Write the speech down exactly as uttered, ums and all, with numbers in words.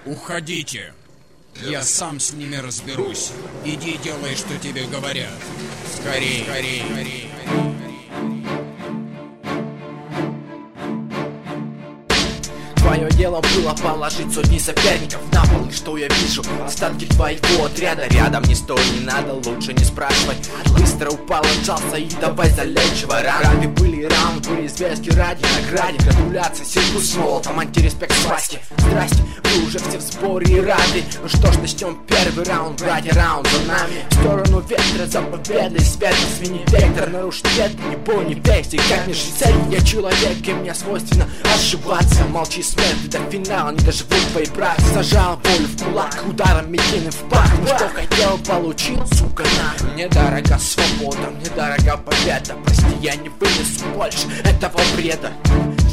Уходите. Я сам с ними разберусь. Иди делай, что тебе говорят. Скорей, скорей, скорей. Твое дело было положить сотни соперников на пол. И что я вижу? Остатки твоего отряда. Рядом не стой, не надо, лучше не спрашивай. Быстро упал, отжался и давай залечивай раны. Рады были раунд, были звездки ради награде. Гратуляции, сиркус с молотом, антиреспект свасти. Здрасте, вы уже все в сборе и рады. Ну что ж, начнем первый раунд, братья, раунд за нами. В сторону ветра за победой, свет свини вектор. Нарушить ветер, не бой, не вести, как не жить цель. Я человек, и мне свойственно ошибаться. Молчи, смерть, до финала не доживут твои братья. Зажал волю в кулак, ударом медийным в пах. Ну что хотел, получил, сука, на. Мне дорога свобода, мне дорога победа. Прости, я не вынесу больше этого бреда.